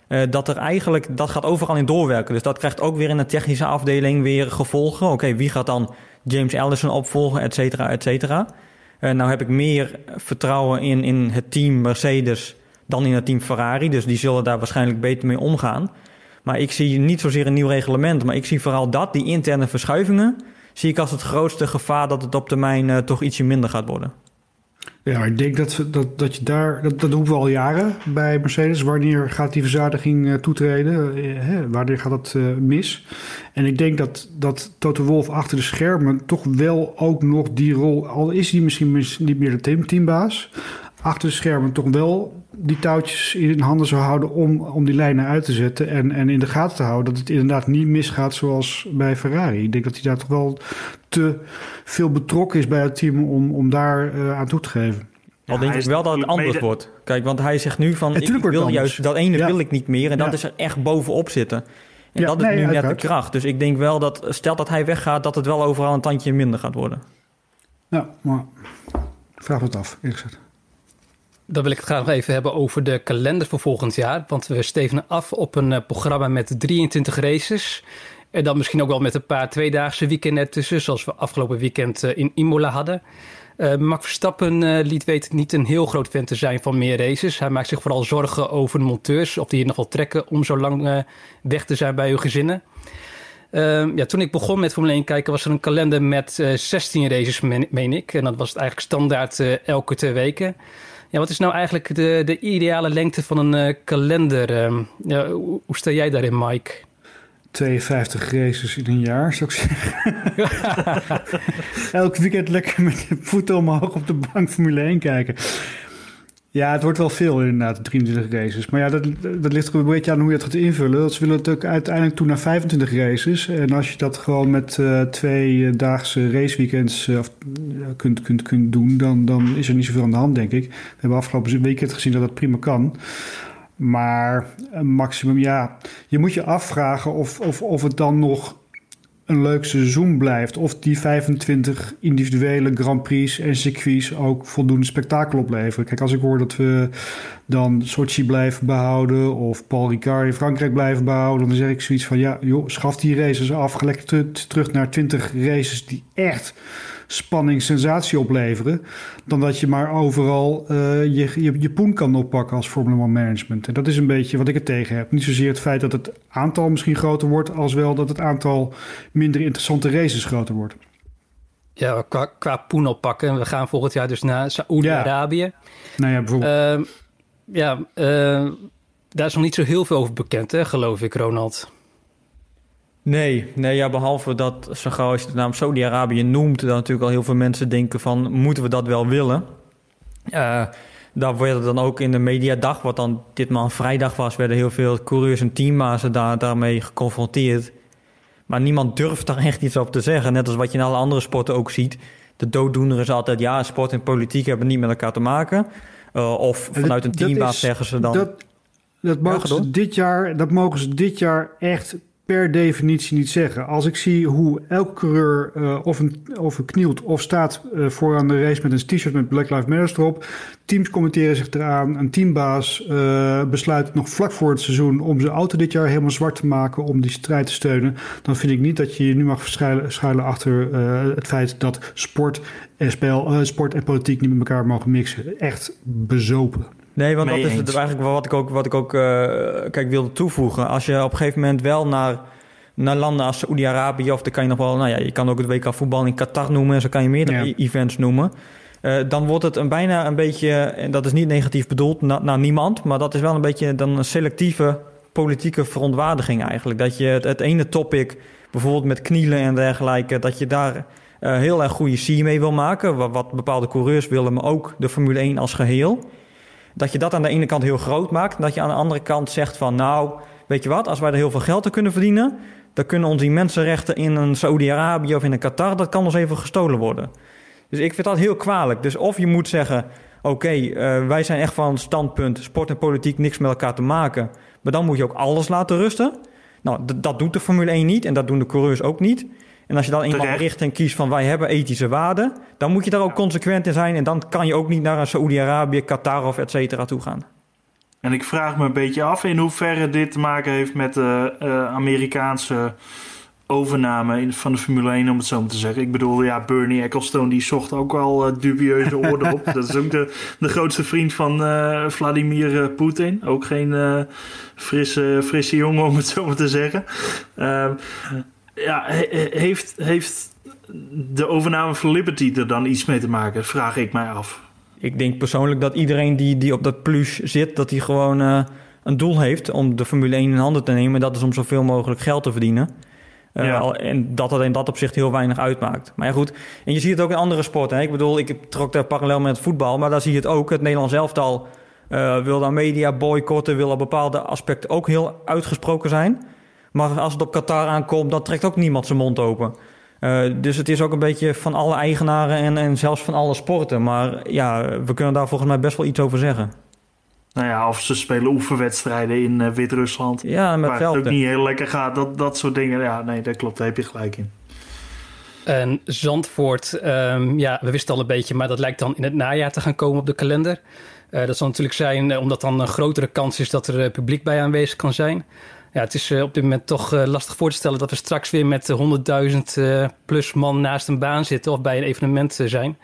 Dat gaat overal in doorwerken. Dus dat krijgt ook weer in de technische afdeling weer gevolgen. Oké, wie gaat dan James Allison opvolgen, et cetera, et cetera. Nou heb ik meer vertrouwen in het team Mercedes dan in het team Ferrari. Dus die zullen daar waarschijnlijk beter mee omgaan. Maar ik zie niet zozeer een nieuw reglement. Maar ik zie vooral die interne verschuivingen, zie ik als het grootste gevaar dat het op termijn toch ietsje minder gaat worden. Ja, ik denk dat je daar... Dat doen we al jaren bij Mercedes. Wanneer gaat die verzadiging toetreden? Wanneer gaat dat mis? En ik denk dat Toto Wolff achter de schermen toch wel ook nog die rol... Al is hij misschien niet meer de teambaas... achter de schermen toch wel die touwtjes in handen zou houden... om die lijnen uit te zetten en in de gaten te houden... dat het inderdaad niet misgaat zoals bij Ferrari. Ik denk dat hij daar toch wel te veel betrokken is bij het team... om daar aan toe te geven. Al denk ik wel dat het anders wordt. Kijk, want hij zegt nu van... ik wil juist dat ene wil ik niet meer... en dat is er echt bovenop zitten. En dat is nu net de kracht. Dus ik denk wel dat... stel dat hij weggaat... dat het wel overal een tandje minder gaat worden. Nou, maar vraag me het af, eerlijk gezegd. Dan wil ik het graag nog even hebben over de kalender voor volgend jaar. Want we stevenen af op een programma met 23 races. En dan misschien ook wel met een paar tweedaagse weekenden ertussen. Zoals we afgelopen weekend in Imola hadden. Max Verstappen liet weten niet een heel groot fan te zijn van meer races. Hij maakt zich vooral zorgen over de monteurs. Of die hier nog wel trekken om zo lang weg te zijn bij hun gezinnen. Toen ik begon met Formule 1 kijken was er een kalender met 16 races, meen ik. En dat was het eigenlijk standaard elke 2 weken. Ja, wat is nou eigenlijk de ideale lengte van een kalender? Hoe sta jij daarin, Mike? 52 races in een jaar, zou ik zeggen. Elk weekend lekker met je voeten omhoog op de bank Formule 1 kijken. Ja, het wordt wel veel inderdaad, 23 races. Maar ja, dat ligt er een beetje aan hoe je het gaat invullen. Dat ze willen natuurlijk uiteindelijk toe naar 25 races. En als je dat gewoon met 2-daagse raceweekends kunt doen... Dan is er niet zoveel aan de hand, denk ik. We hebben afgelopen weekend gezien dat dat prima kan. Maar een maximum, ja... Je moet je afvragen of het dan nog een leuk seizoen blijft. Of die 25 individuele Grand Prix en circuits ook voldoende spektakel opleveren. Kijk, als ik hoor dat we dan Sochi blijven behouden... of Paul Ricard in Frankrijk blijven behouden... dan zeg ik zoiets van, ja, joh, schaf die races af. Ga lekker terug naar 20 races die echt spanning, sensatie opleveren... dan dat je maar overal je poen kan oppakken als Formula 1 management. En dat is een beetje wat ik er tegen heb. Niet zozeer het feit dat het aantal misschien groter wordt... als wel dat het aantal minder interessante races groter wordt. Ja, qua poen oppakken. We gaan volgend jaar dus naar Saoedi-Arabië. Ja. Nou ja, bijvoorbeeld. Daar is nog niet zo heel veel over bekend, hè, geloof ik, Ronald. Nee, ja, behalve dat zo gauw als je de naam Saudi-Arabië noemt... dan natuurlijk al heel veel mensen denken van... moeten we dat wel willen? Daar werden dan ook in de mediadag... wat dan ditmaal een vrijdag was... werden heel veel coureurs en teammazen daarmee geconfronteerd. Maar niemand durft daar echt iets op te zeggen. Net als wat je in alle andere sporten ook ziet. De dooddoener is altijd... ja, sport en politiek hebben niet met elkaar te maken. Of vanuit een teambaas zeggen ze dan... Dat mogen ze dit jaar echt... per definitie niet zeggen. Als ik zie hoe elke coureur of knielt of staat vooraan de race met een t-shirt met Black Lives Matter erop. Teams commenteren zich eraan. Een teambaas besluit nog vlak voor het seizoen om zijn auto dit jaar helemaal zwart te maken om die strijd te steunen. Dan vind ik niet dat je nu mag schuilen achter het feit dat sport en politiek niet met elkaar mogen mixen. Echt bezopen. Nee, want dat is het eigenlijk wat ik ook wilde toevoegen. Als je op een gegeven moment wel naar landen als Saoedi-Arabië... of dan kan je nog wel... je kan ook het WK voetbal in Qatar noemen... en zo kan je meerdere events noemen. Dan wordt het bijna een beetje... en dat is niet negatief bedoeld naar niemand... maar dat is wel een beetje dan een selectieve politieke verontwaardiging eigenlijk. Dat je het ene topic, bijvoorbeeld met knielen en dergelijke... dat je daar heel erg goede sier mee wil maken... wat bepaalde coureurs willen, maar ook de Formule 1 als geheel... Dat je dat aan de ene kant heel groot maakt... en dat je aan de andere kant zegt van... nou, weet je wat, als wij er heel veel geld aan kunnen verdienen... dan kunnen onze mensenrechten in een Saoedi-Arabië of in een Qatar... dat kan ons even gestolen worden. Dus ik vind dat heel kwalijk. Dus of je moet zeggen... oké, wij zijn echt van het standpunt... sport en politiek niks met elkaar te maken... maar dan moet je ook alles laten rusten. Nou, dat doet de Formule 1 niet... en dat doen de coureurs ook niet... En als je dan eenmaal richt en kiest van wij hebben ethische waarden... dan moet je daar ook consequent in zijn... en dan kan je ook niet naar een Saoedi-Arabië, Qatar of et cetera toe gaan. En ik vraag me een beetje af in hoeverre dit te maken heeft... met de Amerikaanse overname van de Formule 1, om het zo maar te zeggen. Ik bedoel, ja, Bernie Ecclestone die zocht ook wel dubieuze orde op. Dat is ook de grootste vriend van Vladimir Poetin. Ook geen frisse jongen, om het zo maar te zeggen. Heeft de overname van Liberty er dan iets mee te maken? Vraag ik mij af. Ik denk persoonlijk dat iedereen die op dat plus zit, dat hij gewoon een doel heeft om de Formule 1 in handen te nemen. En dat is om zoveel mogelijk geld te verdienen. En dat in dat opzicht heel weinig uitmaakt. Maar ja, goed. En je ziet het ook in andere sporten. Hè? Ik bedoel, ik trok daar parallel met het voetbal, maar daar zie je het ook. Het Nederlands elftal wil dan media boycotten, wil op bepaalde aspecten ook heel uitgesproken zijn. Maar als het op Qatar aankomt, dan trekt ook niemand zijn mond open. Dus het is ook een beetje van alle eigenaren en zelfs van alle sporten. Maar ja, we kunnen daar volgens mij best wel iets over zeggen. Nou ja, of ze spelen oefenwedstrijden in Wit-Rusland. Ja, met waar het ook niet heel lekker gaat. Dat soort dingen. Ja, nee, dat klopt. Daar heb je gelijk in. En Zandvoort, we wisten al een beetje, maar dat lijkt dan in het najaar te gaan komen op de kalender. Dat zal natuurlijk zijn omdat dan een grotere kans is dat er publiek bij aanwezig kan zijn. Ja, het is op dit moment toch lastig voor te stellen dat we straks weer met 100.000 plus man naast een baan zitten of bij een evenement zijn.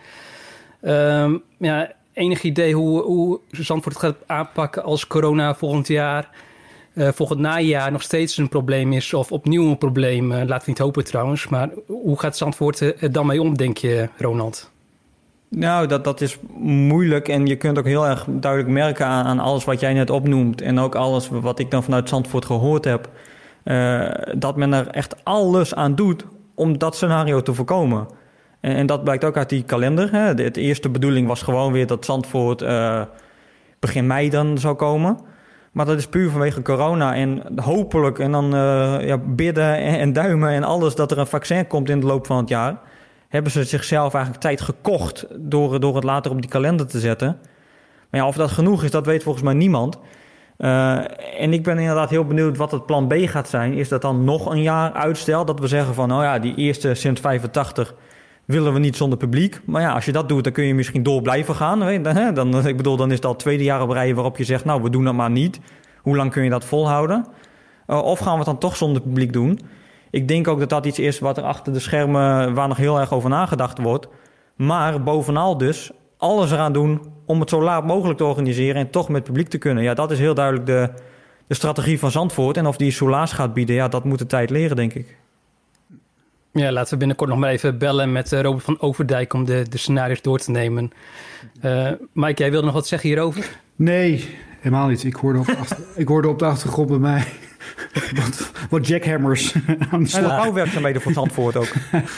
Enig idee hoe Zandvoort het gaat aanpakken als corona volgend najaar nog steeds een probleem is of opnieuw een probleem. Laten we niet hopen trouwens, maar hoe gaat Zandvoort er dan mee om, denk je, Ronald? Nou, dat is moeilijk en je kunt ook heel erg duidelijk merken aan alles wat jij net opnoemt en ook alles wat ik dan vanuit Zandvoort gehoord heb, dat men er echt alles aan doet om dat scenario te voorkomen. En dat blijkt ook uit die kalender. Hè. De eerste bedoeling was gewoon weer dat Zandvoort begin mei dan zou komen. Maar dat is puur vanwege corona en hopelijk en dan bidden en duimen en alles dat er een vaccin komt in de loop van het jaar. Hebben ze zichzelf eigenlijk tijd gekocht door het later op die kalender te zetten. Maar ja, of dat genoeg is, dat weet volgens mij niemand. En ik ben inderdaad heel benieuwd wat het plan B gaat zijn. Is dat dan nog een jaar uitstel? Dat we zeggen van, die eerste sinds 85 willen we niet zonder publiek. Maar ja, als je dat doet, dan kun je misschien door blijven gaan. Dan is het al 2e jaar op rij waarop je zegt, nou, we doen dat maar niet. Hoe lang kun je dat volhouden? Of gaan we het dan toch zonder publiek doen? Ik denk ook dat dat iets is wat er achter de schermen, waar nog heel erg over nagedacht wordt. Maar bovenal dus alles eraan doen om het zo laat mogelijk te organiseren en toch met publiek te kunnen. Ja, dat is heel duidelijk de strategie van Zandvoort. En of die soelaas gaat bieden, ja, dat moet de tijd leren, denk ik. Ja, laten we binnenkort nog maar even bellen met Robert van Overdijk om de scenario's door te nemen. Mike, jij wilde nog wat zeggen hierover? Nee, helemaal niet. Ik hoorde op de achtergrond bij mij wat jackhammers aan de slag. En de bouwwerkzaamheden voor Zandvoort ook.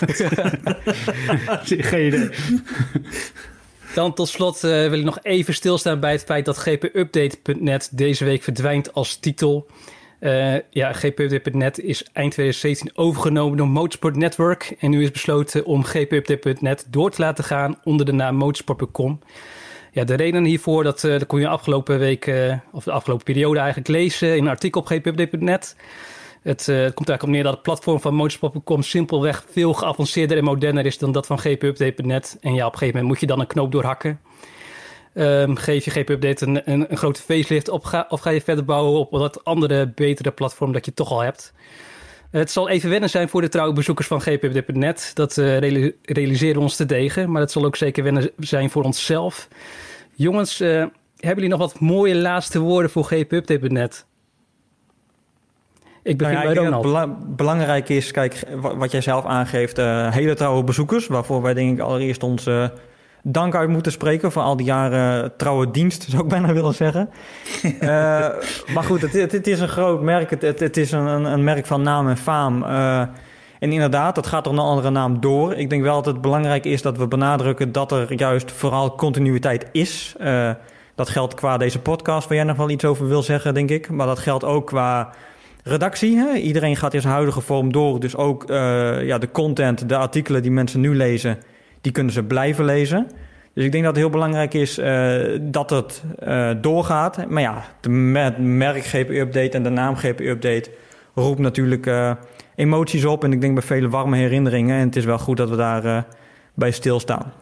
Geen idee. Dan tot slot wil ik nog even stilstaan bij het feit dat gpupdate.net deze week verdwijnt als titel. gpupdate.net is eind 2017 overgenomen door Motorsport Network. En nu is besloten om gpupdate.net door te laten gaan onder de naam motorsport.com. Ja, de reden hiervoor, dat kon je afgelopen week, of de afgelopen periode eigenlijk lezen in een artikel op gpupdate.net. Het komt eigenlijk op neer dat het platform van motorsport.com simpelweg veel geavanceerder en moderner is dan dat van gpupdate.net. En ja, op een gegeven moment moet je dan een knoop doorhakken. Geef je gpupdate een grote facelift of ga je verder bouwen op dat andere, betere platform dat je toch al hebt. Het zal even wennen zijn voor de trouwe bezoekers van gpupdate.net. Dat realiseren we ons terdege, maar het zal ook zeker wennen zijn voor onszelf. Jongens, hebben jullie nog wat mooie laatste woorden voor gpupdate.net? Ik begin bij Ronald. Belangrijk is, kijk, wat jij zelf aangeeft, hele trouwe bezoekers, waarvoor wij denk ik allereerst ons dank uit moeten spreken voor al die jaren trouwe dienst, zou ik bijna willen zeggen. Maar goed, het is een groot merk. Het is een merk van naam en faam. En inderdaad, dat gaat er een andere naam door. Ik denk wel dat het belangrijk is dat we benadrukken dat er juist vooral continuïteit is. Dat geldt qua deze podcast, waar jij nog wel iets over wil zeggen, denk ik. Maar dat geldt ook qua redactie. Hè? Iedereen gaat in zijn huidige vorm door. Dus ook de content, de artikelen die mensen nu lezen, die kunnen ze blijven lezen. Dus ik denk dat het heel belangrijk is dat het doorgaat. Maar ja, het merk GP-update en de naam GP-update roept natuurlijk emoties op. En ik denk bij vele warme herinneringen. En het is wel goed dat we daar bij stilstaan.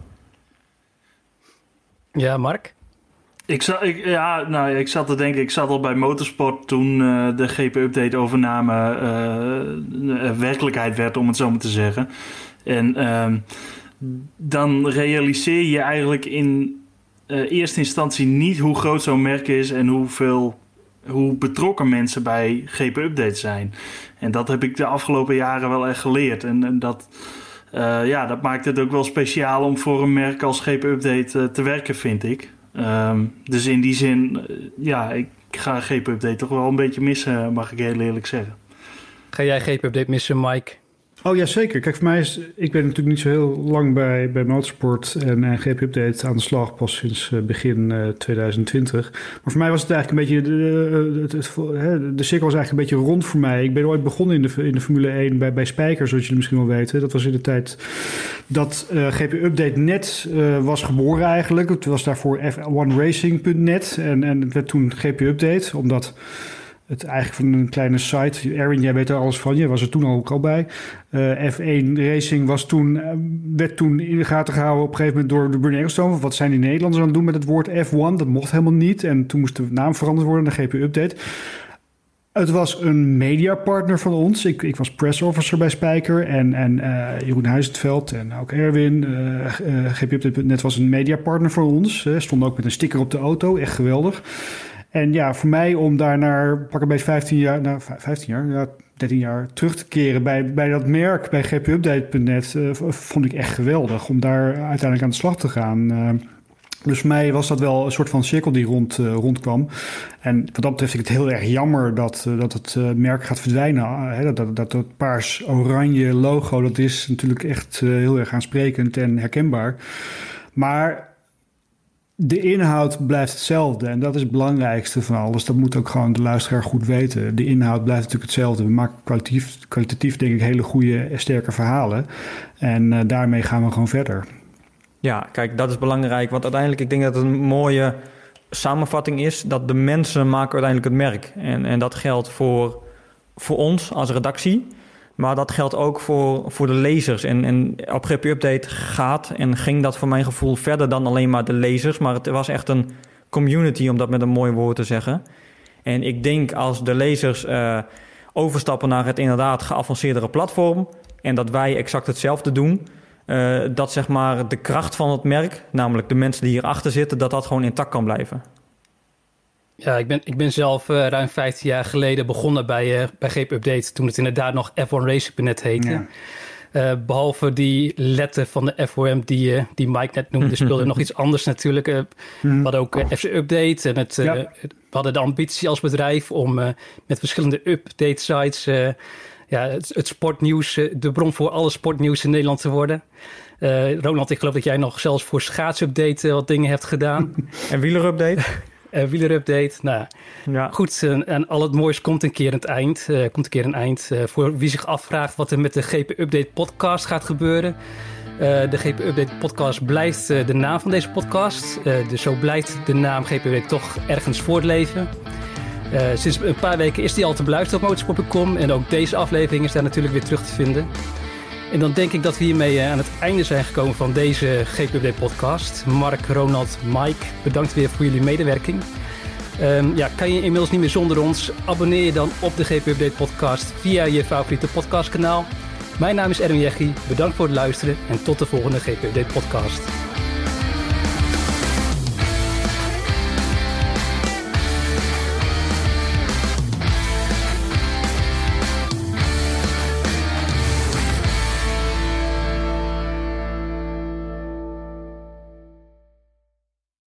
Ja, Mark? Ik zat te denken, ik zat al bij Motorsport toen de GP-update overname werkelijkheid werd, om het zo maar te zeggen. En dan realiseer je eigenlijk in eerste instantie niet hoe groot zo'n merk is en hoe betrokken mensen bij GP-update zijn. En dat heb ik de afgelopen jaren wel echt geleerd. En dat Dat maakt het ook wel speciaal om voor een merk als GP-Update te werken, vind ik. Dus in die zin, ik ga GP-Update toch wel een beetje missen, mag ik heel eerlijk zeggen. Ga jij GP-Update missen, Mike? Oh ja, zeker. Kijk, voor mij ik ben natuurlijk niet zo heel lang bij Motorsport en GP-Update aan de slag, pas sinds begin 2020. Maar voor mij was het eigenlijk een beetje, de cirkel was eigenlijk een beetje rond voor mij. Ik ben ooit begonnen in de Formule 1 bij Spijker, zoals jullie misschien wel weten. Dat was in de tijd dat GP-Update net was geboren eigenlijk. Het was daarvoor F1Racing.net en het werd toen GP-Update, omdat het eigenlijk van een kleine site. Erwin, jij weet er alles van. Jij was er toen ook al bij. F1 Racing werd toen in de gaten gehouden op een gegeven moment door de Bernie Ecclestone. Wat zijn die Nederlanders aan het doen met het woord F1? Dat mocht helemaal niet. En toen moest de naam veranderd worden naar GP Update. Het was een mediapartner van ons. Ik was press officer bij Spijker. En Jeroen Huizenveld en ook Erwin. GP-Update.net was een mediapartner van ons. Stond ook met een sticker op de auto. Echt geweldig. En ja, voor mij om daar pak een beetje 13 jaar terug te keren bij dat merk, bij GP-Update.net, vond ik echt geweldig om daar uiteindelijk aan de slag te gaan. Dus voor mij was dat wel een soort van cirkel die rondkwam. En wat dat betreft vind ik het heel erg jammer dat het merk gaat verdwijnen. Dat paars-oranje logo, dat is natuurlijk echt heel erg aansprekend en herkenbaar. Maar de inhoud blijft hetzelfde en dat is het belangrijkste van alles. Dat moet ook gewoon de luisteraar goed weten. De inhoud blijft natuurlijk hetzelfde. We maken kwalitatief denk ik hele goede, sterke verhalen. En daarmee gaan we gewoon verder. Ja, kijk, dat is belangrijk. Want uiteindelijk, ik denk dat het een mooie samenvatting is dat de mensen maken uiteindelijk het merk. En dat geldt voor ons als redactie. Maar dat geldt ook voor de lezers. En op GP-Update ging dat voor mijn gevoel verder dan alleen maar de lezers. Maar het was echt een community, om dat met een mooi woord te zeggen. En ik denk als de lezers overstappen naar het inderdaad geavanceerdere platform en dat wij exact hetzelfde doen, dat zeg maar de kracht van het merk, namelijk de mensen die hierachter zitten, dat gewoon intact kan blijven. Ja, ik ben zelf ruim 15 jaar geleden begonnen bij GP-Update, toen het inderdaad nog F1Racing.net heette. Ja. Behalve die letter van de FOM die Mike net noemde, speelde nog iets anders natuurlijk. We hadden ook FC Update en we hadden de ambitie als bedrijf om met verschillende update sites het sportnieuws, de bron voor alle sportnieuws in Nederland te worden. Ronald, ik geloof dat jij nog zelfs voor schaatsupdate wat dingen hebt gedaan. En wielerupdate? Wielerupdate. Nou, ja. Goed. En al het moois komt een keer een eind. Voor wie zich afvraagt wat er met de GP-Update podcast gaat gebeuren. De GP-Update podcast blijft de naam van deze podcast. Dus zo blijft de naam GP-Update toch ergens voortleven. Sinds een paar weken is die al te beluisteren op motorsport.com. En ook deze aflevering is daar natuurlijk weer terug te vinden. En dan denk ik dat we hiermee aan het einde zijn gekomen van deze GP-Update podcast. Mark, Ronald, Mike, bedankt weer voor jullie medewerking. Kan je inmiddels niet meer zonder ons? Abonneer je dan op de GP-Update podcast via je favoriete podcastkanaal. Mijn naam is Erwin Jeggi, bedankt voor het luisteren en tot de volgende GP-Update podcast.